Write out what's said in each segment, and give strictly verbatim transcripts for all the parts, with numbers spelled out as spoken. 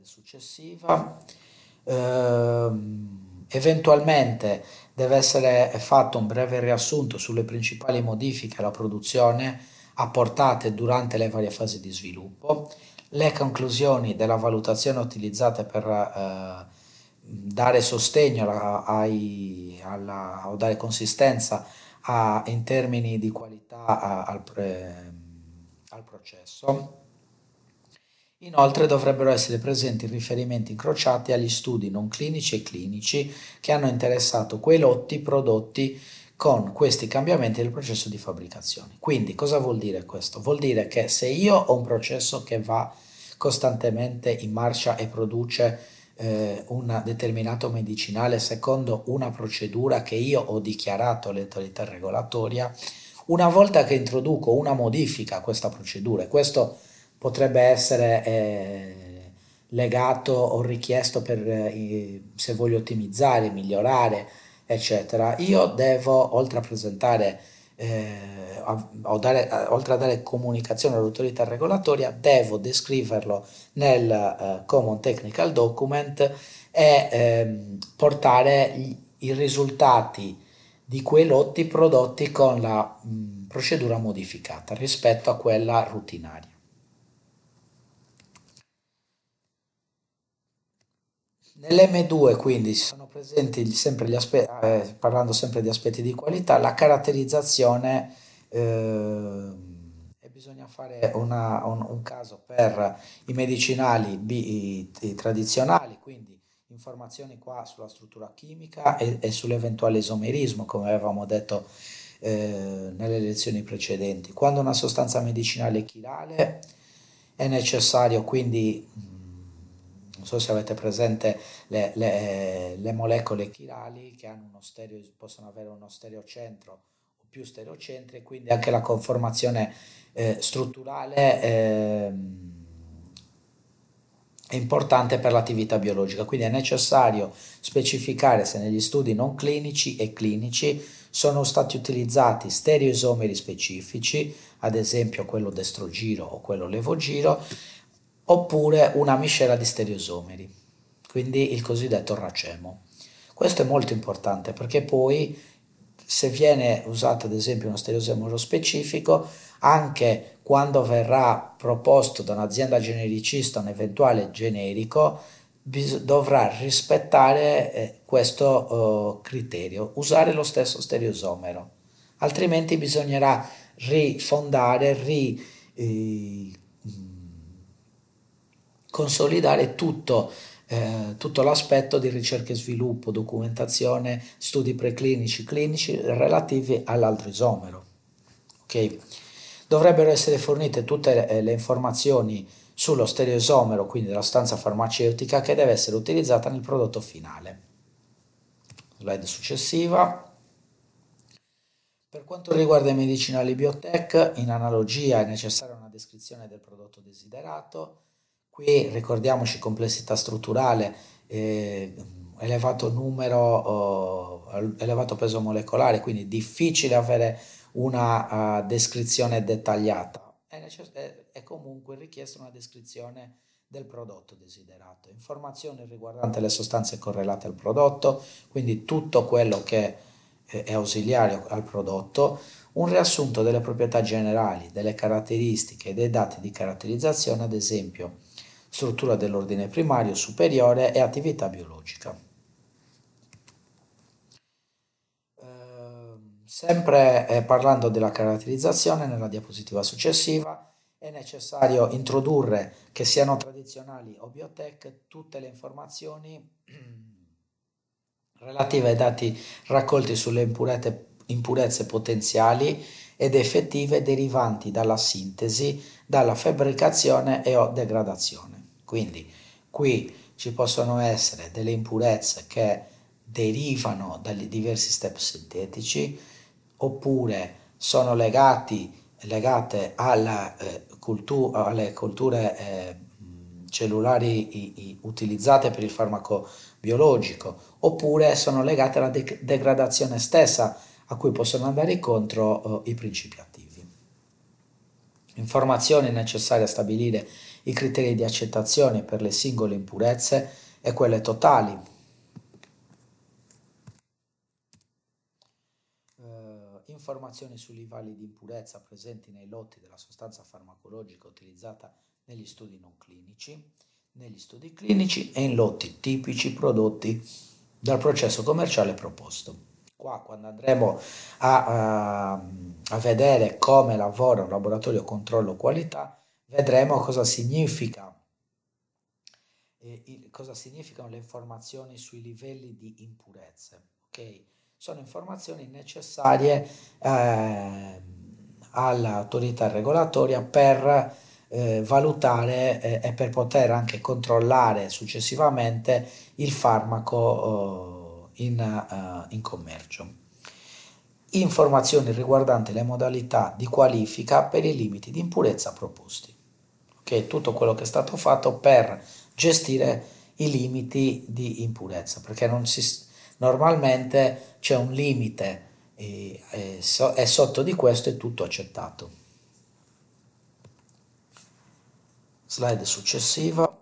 successiva. Ehm, eventualmente deve essere fatto un breve riassunto sulle principali modifiche alla produzione apportate durante le varie fasi di sviluppo, le conclusioni della valutazione utilizzate per eh, dare sostegno alla- ai- alla- o dare consistenza a- in termini di qualità a- al, pre- al processo. Inoltre dovrebbero essere presenti riferimenti incrociati agli studi non clinici e clinici che hanno interessato quei lotti prodotti con questi cambiamenti nel processo di fabbricazione. Quindi cosa vuol dire questo? Vuol dire che se io ho un processo che va costantemente in marcia e produce eh, un determinato medicinale secondo una procedura che io ho dichiarato all'autorità regolatoria, una volta che introduco una modifica a questa procedura, e questo potrebbe essere eh, legato o richiesto per eh, se voglio ottimizzare, migliorare, eccetera. Io devo, oltre a presentare, eh, a- o dare- a- oltre a dare comunicazione all'autorità regolatoria, devo descriverlo nel eh, Common Technical Document e ehm, portare gli- i risultati di quei lotti prodotti con la mh, procedura modificata rispetto a quella rutinaria. Nell'emme due quindi sono presenti gli- sempre gli aspetti, parlando sempre di aspetti di qualità, la caratterizzazione, eh, e bisogna fare una- un, un caso per i medicinali bi- i- i tradizionali, quindi informazioni qua sulla struttura chimica e, e sull'eventuale isomerismo, come avevamo detto eh, nelle lezioni precedenti. Quando una sostanza medicinale è chirale è necessario quindi, mh, non so se avete presente le, le- le molecole chirali che hanno uno stereo, possono avere uno stereocentro o più stereocentri, e quindi anche la conformazione eh, strutturale ehm, è importante per l'attività biologica, quindi è necessario specificare se negli studi non clinici e clinici sono stati utilizzati stereoisomeri specifici, ad esempio quello destrogiro o quello levogiro, oppure una miscela di stereoisomeri, quindi il cosiddetto racemo. Questo è molto importante perché poi se viene usato ad esempio uno stereosomero specifico, anche quando verrà proposto da un'azienda genericista un eventuale generico, bis- dovrà rispettare eh, questo eh, criterio, usare lo stesso stereosomero, altrimenti bisognerà rifondare, ri, eh, consolidare tutto, eh, tutto l'aspetto di ricerca e sviluppo, documentazione, studi preclinici, clinici relativi all'altro isomero. Ok? Dovrebbero essere fornite tutte le, le informazioni sullo stereoisomero, quindi della sostanza farmaceutica che deve essere utilizzata nel prodotto finale. Slide successiva. Per quanto riguarda i medicinali biotech, in analogia è necessaria una descrizione del prodotto desiderato. Qui ricordiamoci complessità strutturale, eh, elevato numero, eh, elevato peso molecolare, quindi difficile avere una uh, descrizione dettagliata. È, necess- è, è comunque richiesta una descrizione del prodotto desiderato, informazioni riguardanti le sostanze correlate al prodotto, quindi tutto quello che eh, è ausiliario al prodotto, un riassunto delle proprietà generali, delle caratteristiche e dei dati di caratterizzazione, ad esempio struttura dell'ordine primario, superiore e attività biologica. Ehm, sempre eh, parlando della caratterizzazione, nella diapositiva successiva è necessario introdurre, che siano tradizionali o biotech, tutte le informazioni relative ai dati raccolti sulle impurete- impurezze potenziali ed effettive derivanti dalla sintesi, dalla fabbricazione e o degradazione. Quindi qui ci possono essere delle impurezze che derivano dagli diversi step sintetici oppure sono legati, legate alla, eh, cultu- alle culture eh, cellulari i- i- utilizzate per il farmaco biologico, oppure sono legate alla de- degradazione stessa a cui possono andare incontro eh, i principi attivi. Informazioni necessarie a stabilire i criteri di accettazione per le singole impurezze e quelle totali. Eh, informazioni sui livelli di impurezza presenti nei lotti della sostanza farmacologica utilizzata negli studi non clinici, negli studi clinici e in lotti tipici prodotti dal processo commerciale proposto. Qua, quando andremo a, a, a vedere come lavora un laboratorio controllo qualità, vedremo cosa significa, eh, cosa significano le informazioni sui livelli di impurezze. Okay? Sono informazioni necessarie eh, all'autorità regolatoria per eh, valutare eh, e per poter anche controllare successivamente il farmaco eh, in, eh, in commercio. Informazioni riguardanti le modalità di qualifica per i limiti di impurezza proposti. Okay? Tutto quello che è stato fatto per gestire i limiti di impurezza, perché non si, normalmente c'è un limite e, e, so, e sotto di questo è tutto accettato. Slide successiva.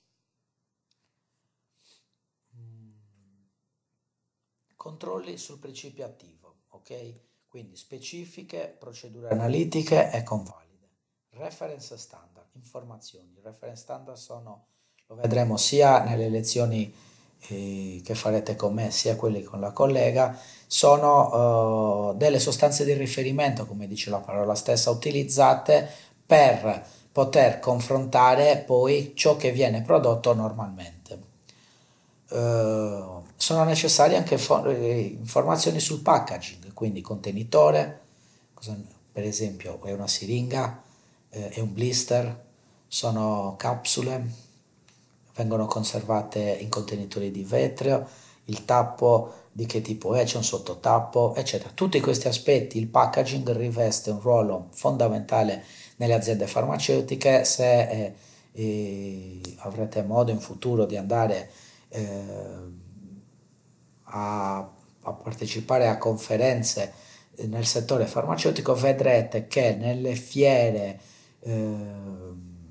Controlli sul principio attivo, ok? Quindi specifiche, procedure analitiche e convalide. Reference standard, informazioni. I reference standard sono, lo vedremo sia nelle lezioni eh, che farete con me, sia quelle con la collega, sono uh, delle sostanze di riferimento, come dice la parola stessa, utilizzate per poter confrontare poi ciò che viene prodotto normalmente. Uh, sono necessarie anche for- informazioni sul packaging, quindi contenitore, cosa, per esempio è una siringa, eh, è un blister, sono capsule, vengono conservate in contenitori di vetro, il tappo di che tipo è, c'è un sottotappo, eccetera. Tutti questi aspetti, il packaging riveste un ruolo fondamentale nelle aziende farmaceutiche. Se eh, eh, avrete modo in futuro di andare eh, a, a partecipare a conferenze nel settore farmaceutico, vedrete che nelle fiere eh,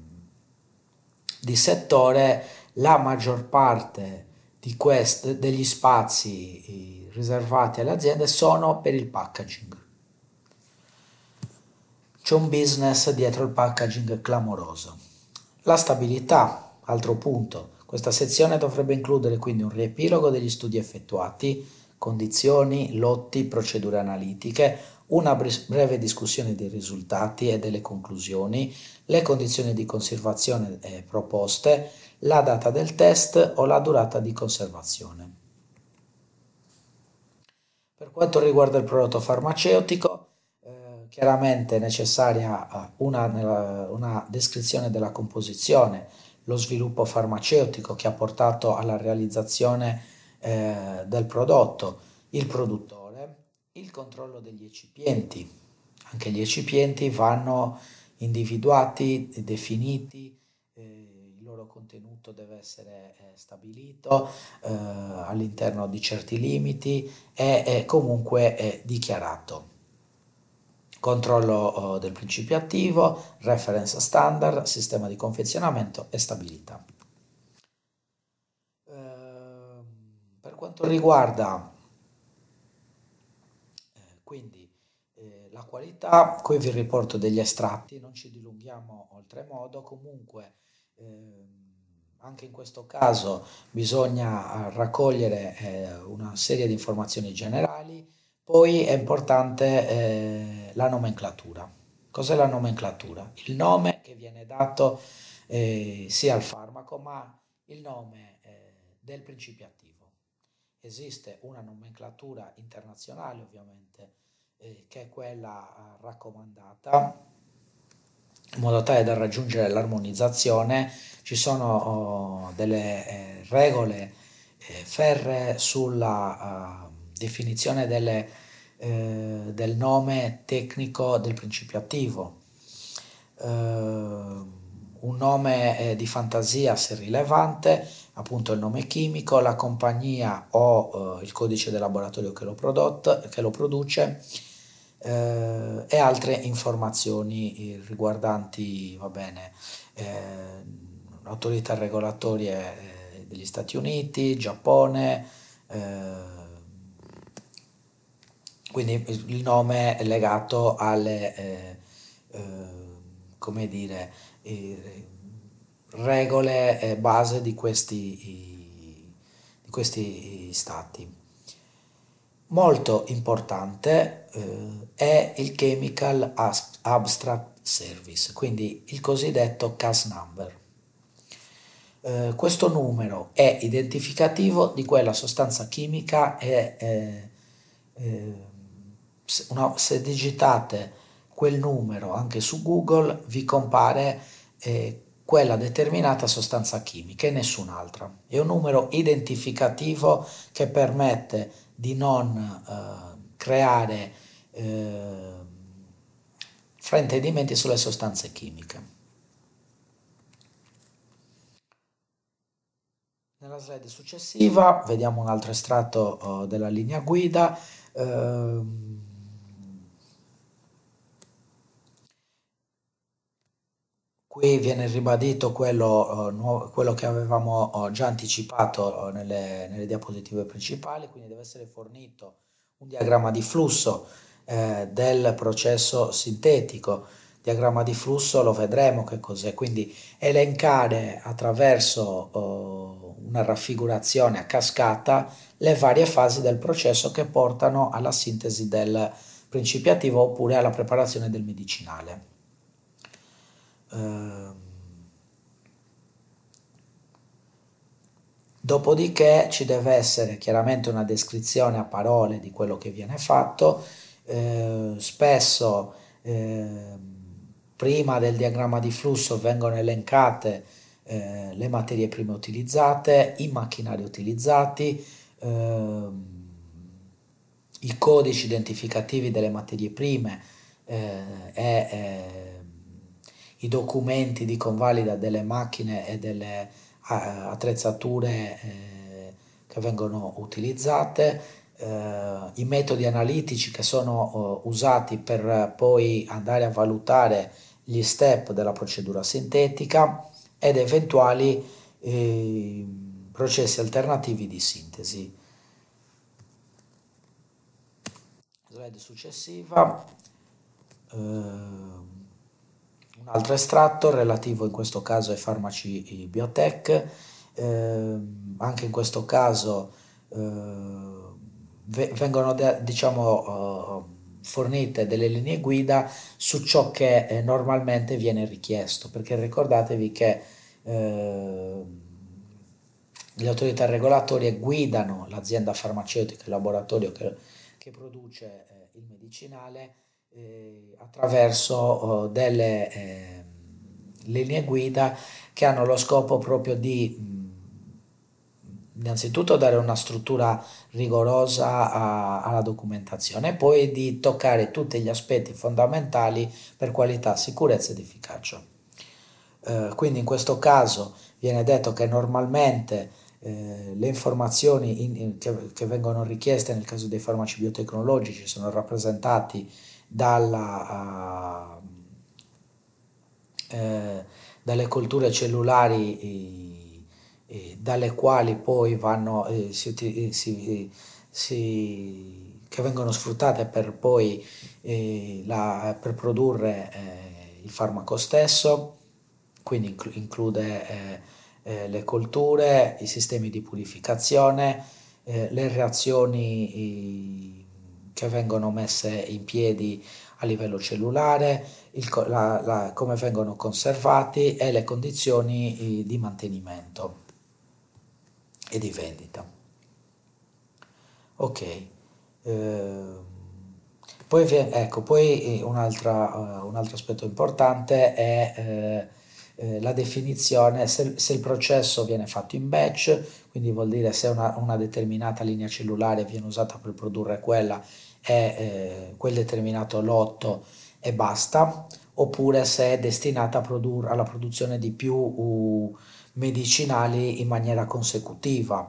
di settore la maggior parte di questi, degli spazi riservati alle aziende sono per il packaging. C'è un business dietro il packaging clamoroso. La stabilità, altro punto. Questa sezione dovrebbe includere quindi un riepilogo degli studi effettuati, condizioni, lotti, procedure analitiche, una breve discussione dei risultati e delle conclusioni, le condizioni di conservazione eh, proposte, la data del test o la durata di conservazione. Per quanto riguarda il prodotto farmaceutico, eh, chiaramente è necessaria una, una descrizione della composizione, lo sviluppo farmaceutico che ha portato alla realizzazione eh, del prodotto, il produttore, il controllo degli eccipienti. Anche gli eccipienti vanno individuati, definiti, eh, il loro contenuto deve essere eh, stabilito eh, all'interno di certi limiti e è comunque è dichiarato. Controllo eh, del principio attivo, reference standard, sistema di confezionamento e stabilità. Eh, per quanto riguarda eh, quindi eh, la qualità, qui vi riporto degli estratti, non ci dilunghiamo oltremodo, comunque eh, anche in questo caso bisogna raccogliere eh, una serie di informazioni generali, poi è importante eh, la nomenclatura. Cos'è la nomenclatura? Il nome che viene dato eh, sia al farmaco, ma il nome eh, del principio attivo. Esiste una nomenclatura internazionale, ovviamente, eh, che è quella eh, raccomandata, in modo tale da raggiungere l'armonizzazione. Ci sono oh, delle eh, regole eh, ferree sulla uh, definizione delle, eh, del nome tecnico del principio attivo. Uh, un nome eh, di fantasia se rilevante, appunto il nome chimico, la compagnia o eh, il codice del laboratorio che lo, prodotto, che lo produce, eh, e altre informazioni riguardanti, va bene, eh, autorità regolatorie eh, degli Stati Uniti, Giappone, eh, quindi il nome è legato alle, eh, eh, come dire, eh, regole e base di questi, i- di questi stati. Molto importante eh, è il Chemical As- Abstract Service, quindi il cosiddetto C A S number. Eh, questo numero è identificativo di quella sostanza chimica e eh, eh, se, una- se digitate quel numero anche su Google vi compare eh, quella determinata sostanza chimica e nessun'altra. È un numero identificativo che permette di non eh, creare eh, fraintendimenti sulle sostanze chimiche. Nella slide successiva vediamo un altro estratto eh, della linea guida. ehm, Qui viene ribadito quello, eh, nuovo- quello che avevamo eh, già anticipato eh, nelle, nelle diapositive principali, quindi deve essere fornito un diagramma di flusso eh, del processo sintetico. Diagramma di flusso lo vedremo che cos'è, quindi elencare attraverso eh, una raffigurazione a cascata le varie fasi del processo che portano alla sintesi del principiativo oppure alla preparazione del medicinale. Ehm, Dopodiché ci deve essere chiaramente una descrizione a parole di quello che viene fatto. Eh, spesso eh, prima del diagramma di flusso vengono elencate eh, le materie prime utilizzate, i macchinari utilizzati, ehm, i codici identificativi delle materie prime eh, e eh, i documenti di convalida delle macchine e delle a- attrezzature eh, che vengono utilizzate, eh, i metodi analitici che sono eh, usati per poi andare a valutare gli step della procedura sintetica ed eventuali eh, processi alternativi di sintesi. Slide successiva. Eh, un altro estratto relativo in questo caso ai farmaci biotech. Eh, anche in questo caso eh, ve- vengono de- diciamo, eh, fornite delle linee guida su ciò che eh, normalmente viene richiesto, perché ricordatevi che eh, le autorità regolatorie guidano l'azienda farmaceutica, il laboratorio che, che produce eh, il medicinale eh, attraverso oh, delle eh, linee guida che hanno lo scopo proprio di mh, innanzitutto dare una struttura rigorosa a- alla documentazione e poi di toccare tutti gli aspetti fondamentali per qualità, sicurezza ed efficacia. Eh, quindi in questo caso viene detto che normalmente eh, le informazioni in- in- che, che vengono richieste nel caso dei farmaci biotecnologici sono rappresentati dalla, eh, dalle colture cellulari eh, eh, dalle quali poi vanno, eh, si, uti- si- si- che vengono sfruttate per poi eh, la- per produrre eh, il farmaco stesso, quindi inclu- include eh, eh, le colture, i sistemi di purificazione, eh, le reazioni eh, che vengono messe in piedi a livello cellulare, il co- la- la- come vengono conservati e le condizioni eh, di mantenimento e di vendita. Ok. Ehm, poi, vi- ecco, poi eh, un'altra, eh, un altro aspetto importante è eh, eh, la definizione, se, se il processo viene fatto in batch, quindi vuol dire se una, una determinata linea cellulare viene usata per produrre quella è eh, quel determinato lotto e basta, oppure se è destinata a produr- alla produzione di più uh, medicinali in maniera consecutiva.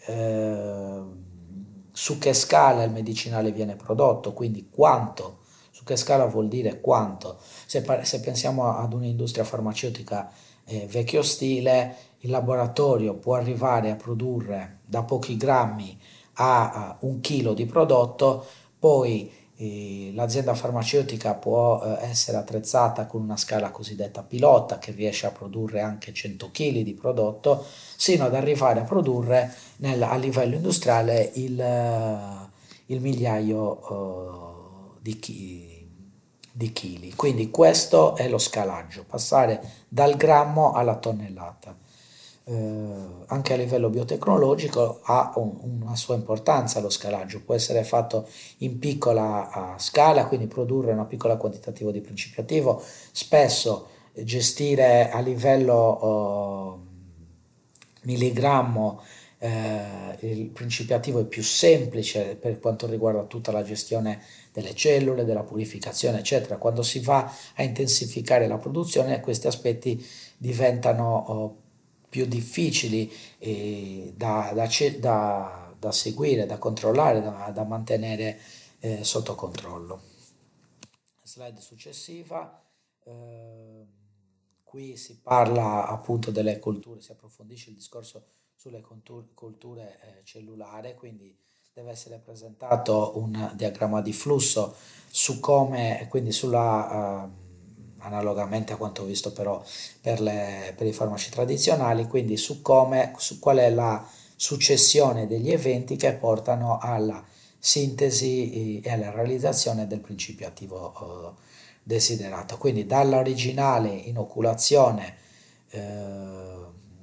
Eh, su che scala il medicinale viene prodotto, quindi quanto Su che scala vuol dire quanto. Se, pa- se pensiamo ad un'industria farmaceutica eh, vecchio stile, il laboratorio può arrivare a produrre da pochi grammi a, a un chilo di prodotto, poi eh, l'azienda farmaceutica può eh, essere attrezzata con una scala cosiddetta pilota che riesce a produrre anche cento chili di prodotto, sino ad arrivare a produrre nel- a livello industriale il, eh, il migliaio eh, di, chi- di chili. Quindi questo è lo scalaggio, passare dal grammo alla tonnellata. Eh, anche a livello biotecnologico ha un- una sua importanza lo scalaggio, può essere fatto in piccola eh, scala, quindi produrre una piccola quantitativo di principio attivo, spesso gestire a livello eh, milligrammo eh, il principio attivo è più semplice per quanto riguarda tutta la gestione delle cellule, della purificazione, eccetera. Quando si va a intensificare la produzione, questi aspetti diventano oh, più difficili eh, da, da, da, da seguire, da controllare, da, da mantenere eh, sotto controllo. Slide successiva. Eh, qui si parla appunto delle colture, si approfondisce il discorso sulle colture eh, cellulari, quindi deve essere presentato un diagramma di flusso su come, quindi sulla, eh, analogamente a quanto visto però per, le, per i farmaci tradizionali, quindi su come, su qual è la successione degli eventi che portano alla sintesi e alla realizzazione del principio attivo eh, desiderato. Quindi dall'originale inoculazione, eh,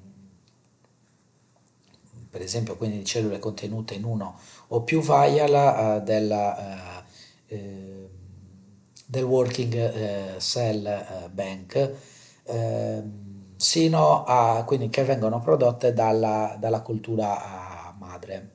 per esempio quindi di cellule contenute in uno o più vial eh, della, eh, eh, del working eh, cell eh, bank, eh, sino a quindi che vengono prodotte dalla, dalla cultura madre.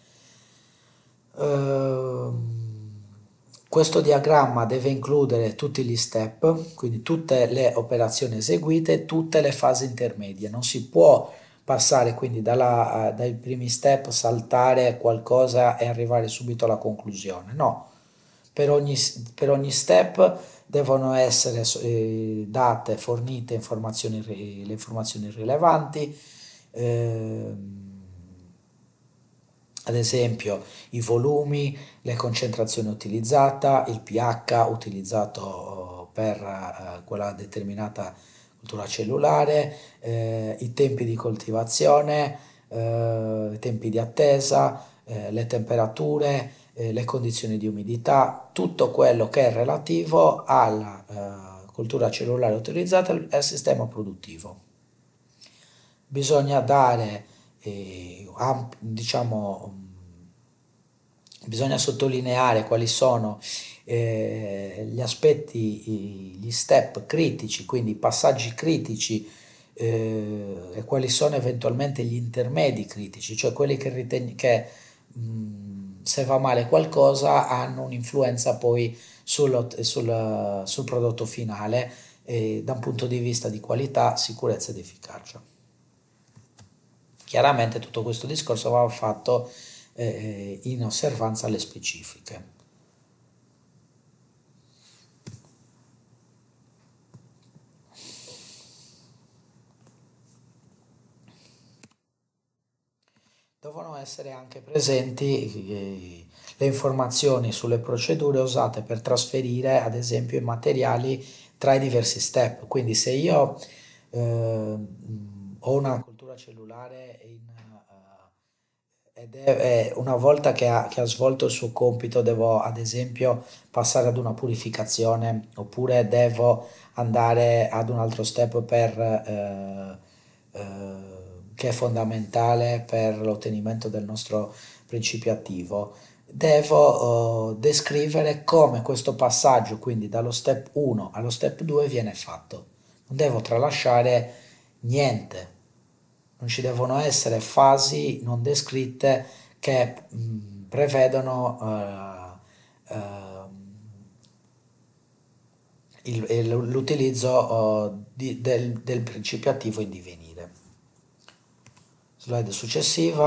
Ehm, questo diagramma deve includere tutti gli step, quindi tutte le operazioni eseguite, tutte le fasi intermedie. Non si può passare quindi dalla, eh, dai primi step, saltare qualcosa e arrivare subito alla conclusione. No, per ogni, per ogni step devono essere eh, date, fornite informazioni, le informazioni rilevanti. ehm, ad esempio i volumi, le concentrazioni utilizzate, il pH utilizzato per eh, quella determinata cultura cellulare, eh, i tempi di coltivazione, eh, i tempi di attesa, eh, le temperature, eh, le condizioni di umidità, tutto quello che è relativo alla eh, cultura cellulare utilizzata e al sistema produttivo. Bisogna dare, eh, amp- diciamo, bisogna sottolineare quali sono eh, gli aspetti, i- gli step critici, quindi i passaggi critici eh, e quali sono eventualmente gli intermedi critici, cioè quelli che, riten- che mh, se va male qualcosa hanno un'influenza poi sullo- sul, sul prodotto finale eh, da un punto di vista di qualità, sicurezza ed efficacia. Chiaramente tutto questo discorso va fatto eh, in osservanza alle specifiche. Devono essere anche presenti eh, le informazioni sulle procedure usate per trasferire, ad esempio, i materiali tra i diversi step. Quindi se io eh, ho una cultura cellulare in, eh, ed è, è una volta che ha, che ha svolto il suo compito, devo ad esempio passare ad una purificazione oppure devo andare ad un altro step per, eh, eh, che è fondamentale per l'ottenimento del nostro principio attivo. Devo eh, descrivere come questo passaggio, quindi dallo step uno allo step due, viene fatto. Non devo tralasciare niente, non ci devono essere fasi non descritte che mh, prevedono eh, eh, il- il- l'utilizzo eh, di- del, del principio attivo in divenire. Slide successiva.